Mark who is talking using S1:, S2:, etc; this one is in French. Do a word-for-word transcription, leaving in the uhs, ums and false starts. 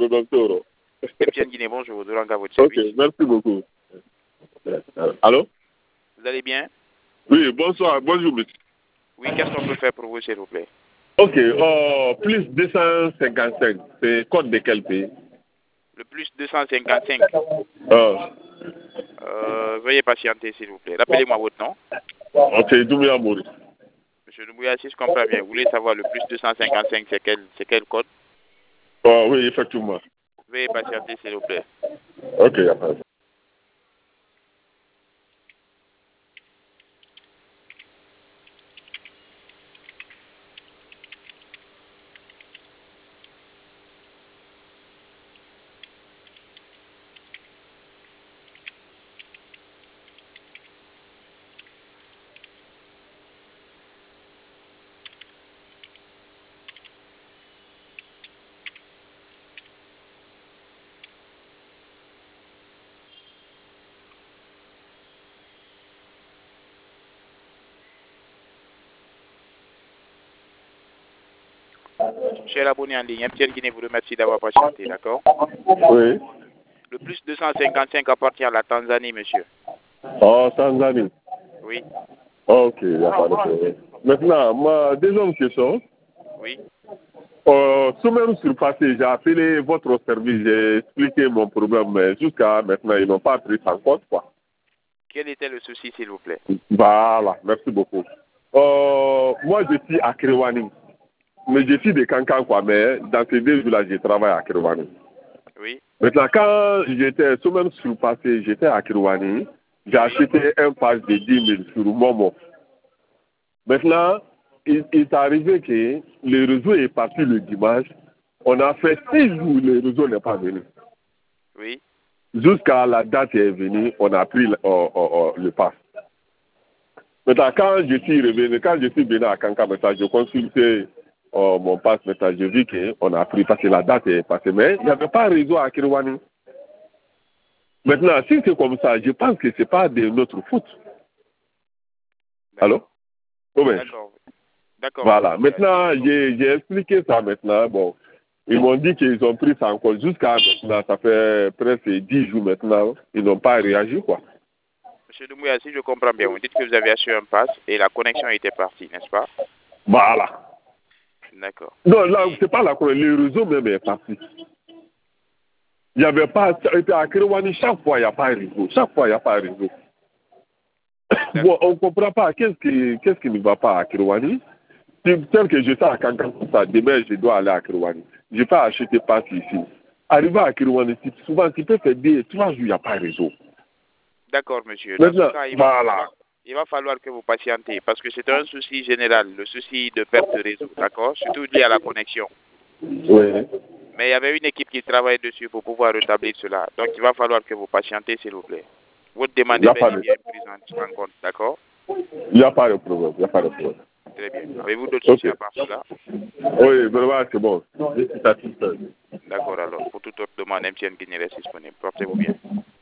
S1: le docteur.
S2: M T N Guinée, bonjour, de l'Anga, votre
S1: Ok,
S2: service.
S1: merci beaucoup. Allô?
S2: Vous allez bien?
S1: Oui, bonsoir, bonjour, monsieur.
S2: Oui, qu'est-ce qu'on peut faire pour vous, s'il vous plaît?
S1: Ok, euh, plus deux cent cinquante-cinq, c'est code de quel pays?
S2: Le plus deux cent cinquante-cinq.
S1: Euh,
S2: Euh, veuillez patienter, s'il vous plaît. Rappelez-moi votre nom.
S1: ok, Doumbia Maurice.
S2: Monsieur Doumbouya, si je comprends bien, vous voulez savoir le plus deux cent cinquante-cinq, c'est quel, c'est quel code?
S1: Oh, oui, effectivement.
S2: Veuillez patienter, s'il vous plaît.
S1: Ok, il n'y a pas de
S2: Cher abonné en ligne, M T N Guinée vous remercie d'avoir patienté, d'accord?
S1: Oui.
S2: Le plus deux cent cinquante-cinq appartient à la Tanzanie, monsieur.
S1: Oh, Tanzanie.
S2: Oui,
S1: Ok, il n'y a pas de problème. Maintenant, ma deuxième question.
S2: oui.
S1: Euh, tout même sur le passé, j'ai appelé votre service, j'ai expliqué mon problème, mais jusqu'à maintenant, ils n'ont pas pris en compte, quoi.
S2: Quel était le souci, s'il vous plaît?
S1: Voilà, merci beaucoup. Euh, moi, je suis à Kirwani. Mais je suis de Cancan, quoi, mais dans ces deux jours-là, je travaille à Kirwani.
S2: Oui,
S1: Maintenant, quand j'étais, tout même sur le passé, j'étais à Kirwani, j'ai acheté un pass de dix mille sur Momo. Maintenant, il, il est arrivé que le réseau est parti le dimanche. On a fait six jours, le réseau n'est pas venu.
S2: oui.
S1: Jusqu'à la date est venue, on a pris le, euh, euh, le pass. Maintenant, quand je suis revenu, quand je suis venu à Kanka, j'ai consulté euh, mon pass, j'ai vu qu'on a pris parce que la date est passée. Mais il n'y avait pas de réseau à Kirwani. Maintenant, si c'est comme ça, je pense que ce n'est pas de notre faute. Allô? Oui.
S2: D'accord. D'accord,
S1: Voilà.
S2: monsieur Doumbouya,
S1: Maintenant,
S2: si je
S1: j'ai j'ai expliqué ça maintenant. Bon, ils m'ont dit qu'ils ont pris ça encore jusqu'à maintenant. Ça fait presque dix jours maintenant. Ils n'ont pas réagi, quoi.
S2: Monsieur Doumbouya, si je comprends bien, vous dites que vous avez acheté un pass et la connexion était partie, n'est-ce pas?
S1: Voilà.
S2: D'accord.
S1: Non, là,
S2: Et-
S1: c'est pas la connexion. Le réseau même est parti. Il n'y avait pas, à Kirwani, chaque fois, il n'y a pas de réseau. Chaque fois, il n'y a pas de réseau. Bon, on ne comprend pas. Qu'est-ce qui, qu'est-ce qui ne va pas à Kirwani? Tel que je suis à Kankan, ça, demain, je dois aller à Kirwani. Je n'ai pas acheté passe ici. Arrivé à Kirwani, souvent, tu peux faire deux, trois jours, il n'y a pas de réseau.
S2: D'accord, monsieur. Dans
S1: Maintenant,
S2: ce cas, il va, il,
S1: voilà.
S2: va, il va falloir que vous patientez parce que c'est un souci général, le souci de perte de réseau, d'accord? Surtout lié à la connexion.
S1: Oui.
S2: Mais il y avait une équipe qui travaille dessus pour pouvoir rétablir cela. Donc, il va falloir que vous patientez, s'il vous plaît. Votre demande
S1: Il n'y
S2: est
S1: a
S2: bel
S1: pas
S2: et
S1: de,
S2: bien prise en, en compte, d'accord?
S1: il n'y a pas de problème. Il n'y a pas de problème.
S2: Très bien. Avez-vous d'autres
S1: Ok.
S2: soucis à part cela?
S1: Oui, vraiment, c'est bon. Je suis satisfait.
S2: D'accord, alors. Pour toute autre demande, M T N Guinée reste disponible. Portez-vous bien.